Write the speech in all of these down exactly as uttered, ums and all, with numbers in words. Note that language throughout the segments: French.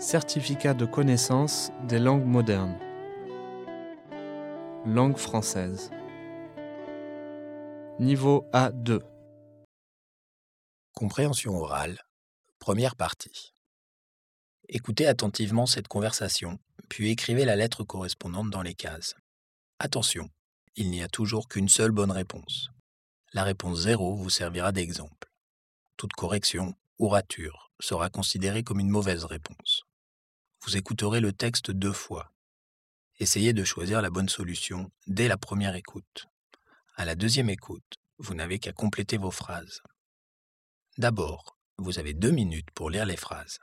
Certificat de connaissance des langues modernes. Langue française. Niveau A deux. Compréhension orale, première partie. Écoutez attentivement cette conversation, puis écrivez la lettre correspondante dans les cases. Attention, il n'y a toujours qu'une seule bonne réponse. La réponse zéro vous servira d'exemple. Toute correction ou rature sera considérée comme une mauvaise réponse. Vous écouterez le texte deux fois. Essayez de choisir la bonne solution dès la première écoute. À la deuxième écoute, vous n'avez qu'à compléter vos phrases. D'abord, vous avez deux minutes pour lire les phrases.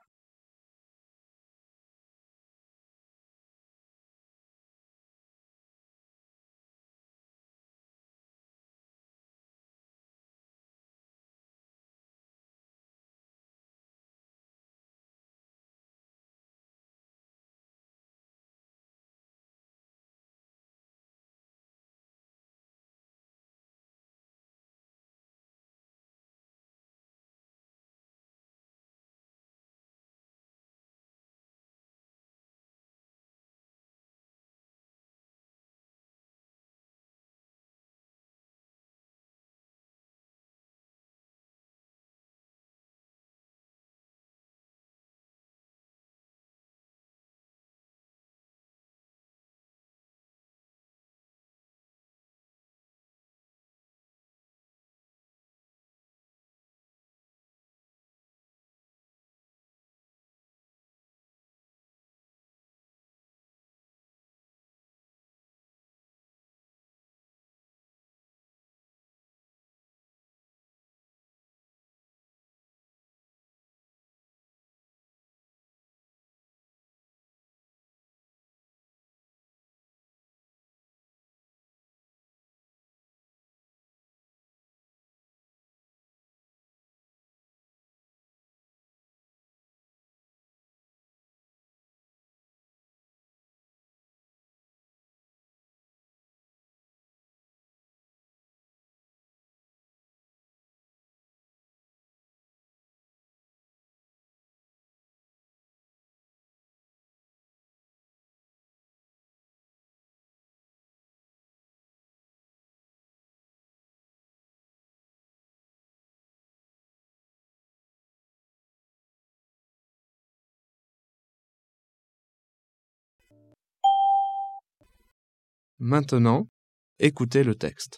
Maintenant, écoutez le texte.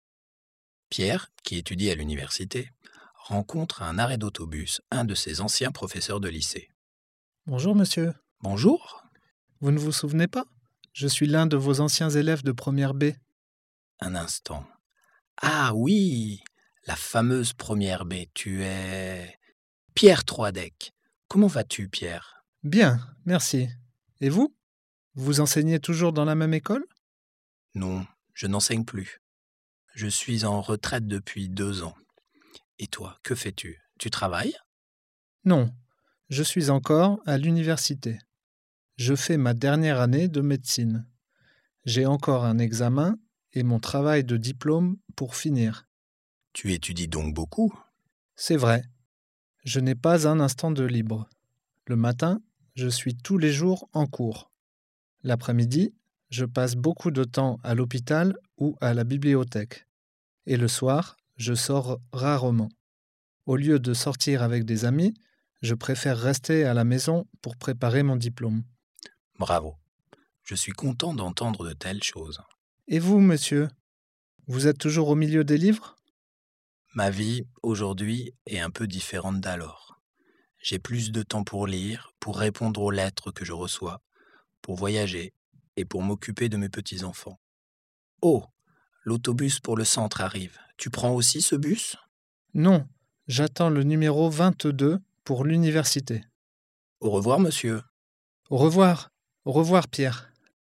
Pierre, qui étudie à l'université, rencontre à un arrêt d'autobus un de ses anciens professeurs de lycée. Bonjour monsieur, Bonjour. vous ne vous souvenez pas? Je suis l'un de vos anciens élèves de première B. Un instant. Ah oui, la fameuse première B, tu es... Pierre Troidec. Comment vas-tu, Pierre? Bien, merci. Et vous? Vous enseignez toujours dans la même école? Non, je n'enseigne plus. Je suis en retraite depuis deux ans. Et toi, que fais-tu? Tu travailles? Non, je suis encore à l'université. Je fais ma dernière année de médecine. J'ai encore un examen et mon travail de diplôme pour finir. Tu étudies donc beaucoup? C'est vrai. Je n'ai pas un instant de libre. Le matin, je suis tous les jours en cours. L'après-midi, je passe beaucoup de temps à l'hôpital ou à la bibliothèque. Et le soir, je sors rarement. Au lieu de sortir avec des amis, je préfère rester à la maison pour préparer mon diplôme. Bravo. Je suis content d'entendre de telles choses. Et vous, monsieur? Vous êtes toujours au milieu des livres? Ma vie, aujourd'hui, est un peu différente d'alors. J'ai plus de temps pour lire, pour répondre aux lettres que je reçois, pour voyager et pour m'occuper de mes petits-enfants. Oh, l'autobus pour le centre arrive. Tu prends aussi ce bus? Non, j'attends le numéro vingt-deux pour l'université. Au revoir, monsieur. Au revoir. Au revoir, Pierre.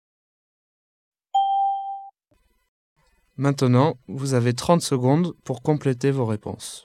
Maintenant, vous avez trente secondes pour compléter vos réponses.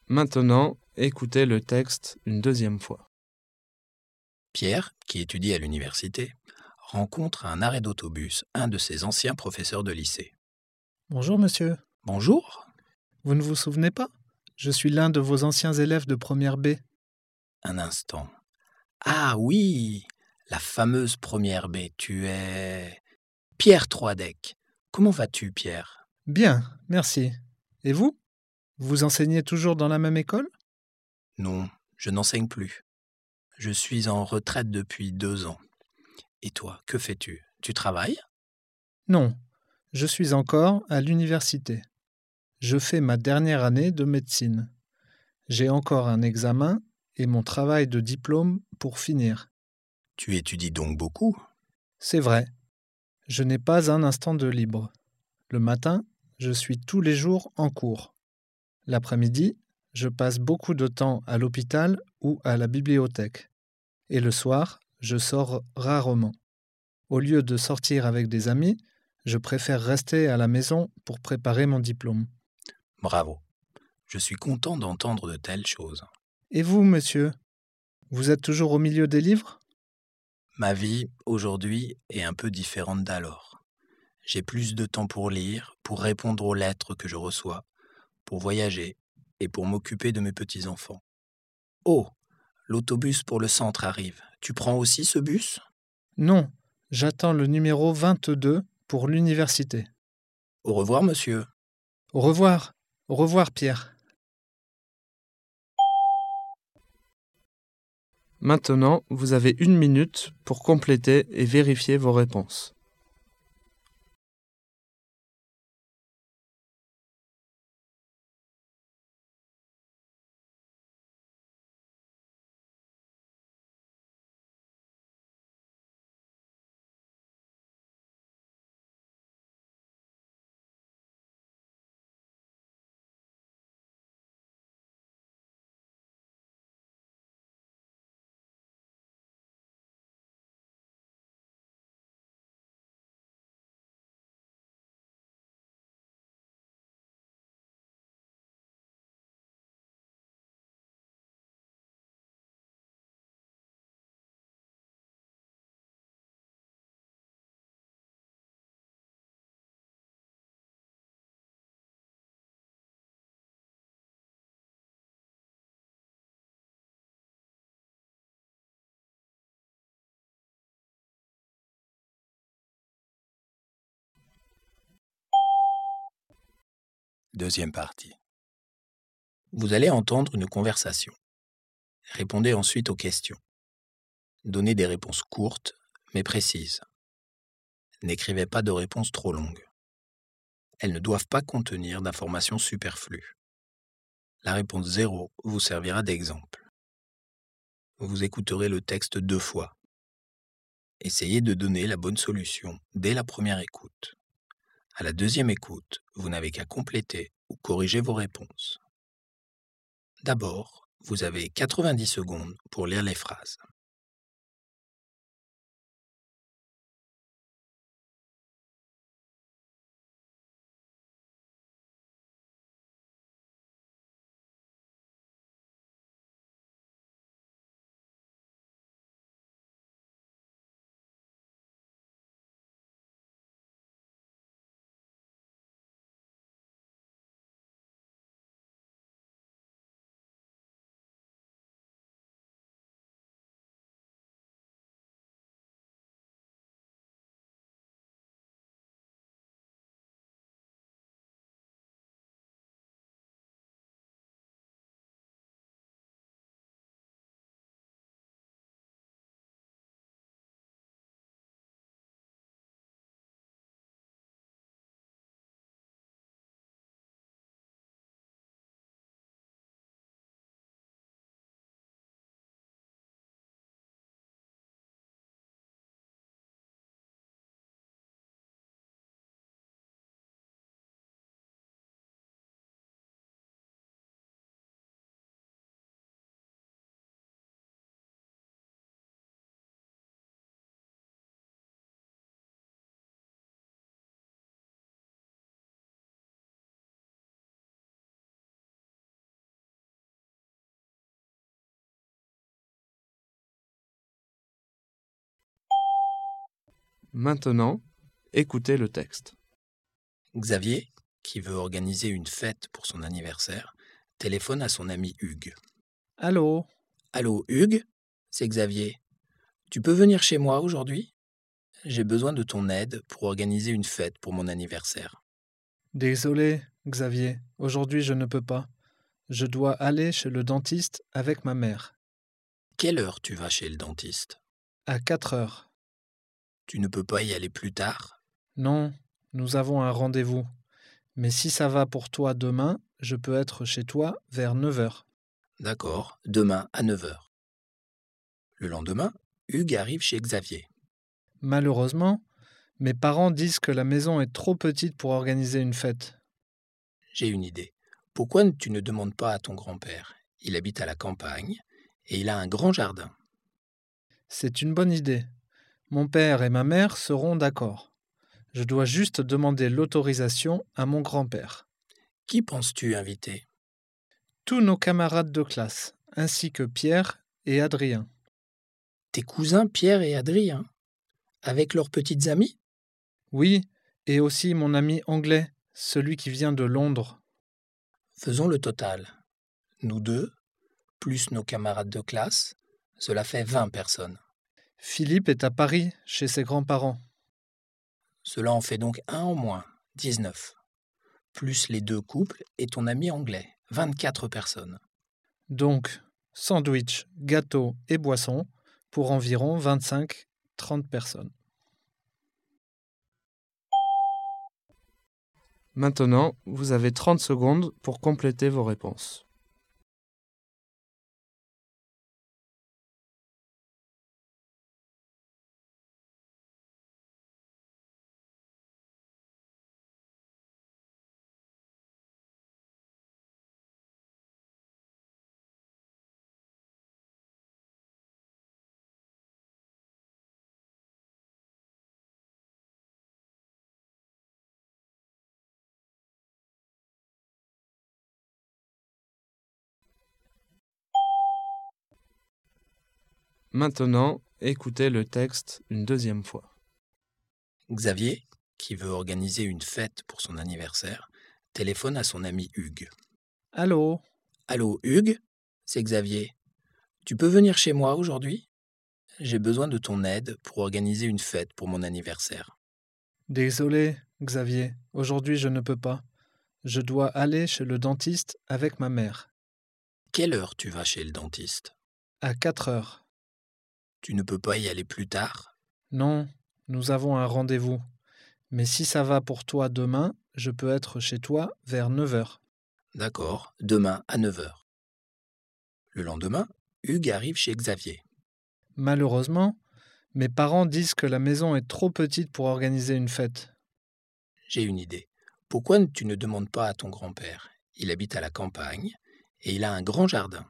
Maintenant, écoutez le texte une deuxième fois. Pierre, qui étudie à l'université, rencontre à un arrêt d'autobus un de ses anciens professeurs de lycée. Bonjour monsieur. Bonjour. Vous ne vous souvenez pas? Je suis l'un de vos anciens élèves de première B. Un instant. Ah oui, la fameuse première B, tu es... Pierre Troidec. Comment vas-tu, Pierre? Bien, merci. Et vous? Vous enseignez toujours dans la même école? Non, je n'enseigne plus. Je suis en retraite depuis deux ans. Et toi, que fais-tu? Tu travailles? Non, je suis encore à l'université. Je fais ma dernière année de médecine. J'ai encore un examen et mon travail de diplôme pour finir. Tu étudies donc beaucoup? C'est vrai. Je n'ai pas un instant de libre. Le matin, je suis tous les jours en cours. L'après-midi, je passe beaucoup de temps à l'hôpital ou à la bibliothèque. Et le soir, je sors rarement. Au lieu de sortir avec des amis, je préfère rester à la maison pour préparer mon diplôme. Bravo. Je suis content d'entendre de telles choses. Et vous, monsieur? Vous êtes toujours au milieu des livres? Ma vie, aujourd'hui, est un peu différente d'alors. J'ai plus de temps pour lire, pour répondre aux lettres que je reçois, pour voyager et pour m'occuper de mes petits-enfants. Oh, l'autobus pour le centre arrive. Tu prends aussi ce bus? Non, j'attends le numéro vingt-deux pour l'université. Au revoir, monsieur. Au revoir. Au revoir, Pierre. Maintenant, vous avez une minute pour compléter et vérifier vos réponses. Deuxième partie. Vous allez entendre une conversation. Répondez ensuite aux questions. Donnez des réponses courtes, mais précises. N'écrivez pas de réponses trop longues. Elles ne doivent pas contenir d'informations superflues. La réponse zéro vous servira d'exemple. Vous écouterez le texte deux fois. Essayez de donner la bonne solution dès la première écoute. À la deuxième écoute, vous n'avez qu'à compléter ou corriger vos réponses. D'abord, vous avez quatre-vingt-dix secondes pour lire les phrases. Maintenant, écoutez le texte. Xavier, qui veut organiser une fête pour son anniversaire, téléphone à son ami Hugues. Allô? Allô Hugues, c'est Xavier. Tu peux venir chez moi aujourd'hui? J'ai besoin de ton aide pour organiser une fête pour mon anniversaire. Désolé, Xavier. Aujourd'hui, je ne peux pas. Je dois aller chez le dentiste avec ma mère. Quelle heure tu vas chez le dentiste? À quatre heures. Tu ne peux pas y aller plus tard? Non, nous avons un rendez-vous. Mais si ça va pour toi demain, je peux être chez toi vers neuf heures. D'accord, demain à neuf heures. Le lendemain, Hugues arrive chez Xavier. Malheureusement, mes parents disent que la maison est trop petite pour organiser une fête. J'ai une idée. Pourquoi tu ne demandes pas à ton grand-père? Il habite à la campagne et il a un grand jardin. C'est une bonne idée. Mon père et ma mère seront d'accord. Je dois juste demander l'autorisation à mon grand-père. Qui penses-tu inviter? Tous nos camarades de classe, ainsi que Pierre et Adrien. Tes cousins Pierre et Adrien? Avec leurs petites amies? Oui, et aussi mon ami anglais, celui qui vient de Londres. Faisons le total. Nous deux, plus nos camarades de classe, cela fait vingt personnes. Philippe est à Paris, chez ses grands-parents. Cela en fait donc un en moins, dix-neuf. Plus les deux couples et ton ami anglais, vingt-quatre personnes. Donc, sandwich, gâteau et boisson pour environ vingt-cinq à trente personnes. Maintenant, vous avez trente secondes pour compléter vos réponses. Maintenant, écoutez le texte une deuxième fois. Xavier, qui veut organiser une fête pour son anniversaire, téléphone à son ami Hugues. Allô? Allô Hugues, c'est Xavier. Tu peux venir chez moi aujourd'hui? J'ai besoin de ton aide pour organiser une fête pour mon anniversaire. Désolé, Xavier. Aujourd'hui, je ne peux pas. Je dois aller chez le dentiste avec ma mère. Quelle heure tu vas chez le dentiste? À quatre heures. Tu ne peux pas y aller plus tard? Non, nous avons un rendez-vous. Mais si ça va pour toi demain, je peux être chez toi vers neuf heures. D'accord, demain à neuf heures. Le lendemain, Hugues arrive chez Xavier. Malheureusement, mes parents disent que la maison est trop petite pour organiser une fête. J'ai une idée. Pourquoi tu ne demandes pas à ton grand-père? Il habite à la campagne et il a un grand jardin.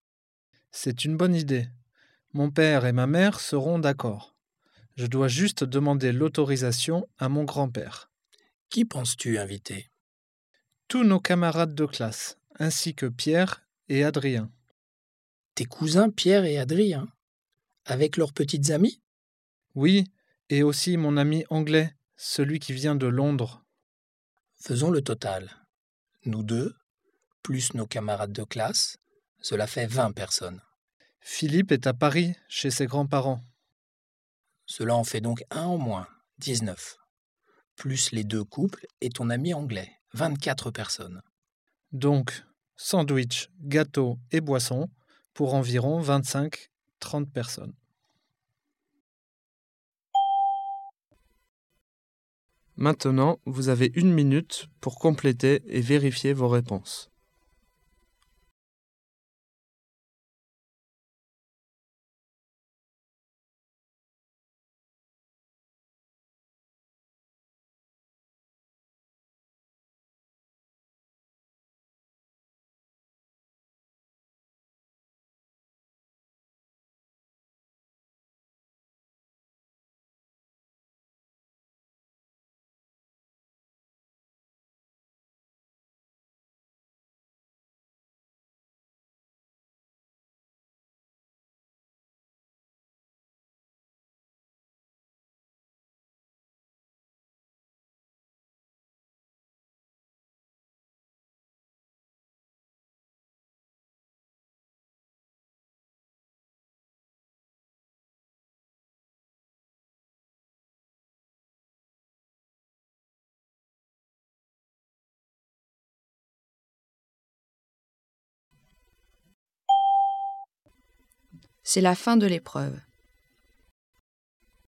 C'est une bonne idée. Mon père et ma mère seront d'accord. Je dois juste demander l'autorisation à mon grand-père. Qui penses-tu inviter? Tous nos camarades de classe, ainsi que Pierre et Adrien. Tes cousins Pierre et Adrien? Avec leurs petites amies? Oui, et aussi mon ami anglais, celui qui vient de Londres. Faisons le total. Nous deux, plus nos camarades de classe, cela fait vingt personnes. Philippe est à Paris, chez ses grands-parents. Cela en fait donc un en moins, dix-neuf. Plus les deux couples et ton ami anglais, vingt-quatre personnes. Donc, sandwich, gâteau et boisson pour environ vingt-cinq à trente personnes. Maintenant, vous avez une minute pour compléter et vérifier vos réponses. C'est la fin de l'épreuve.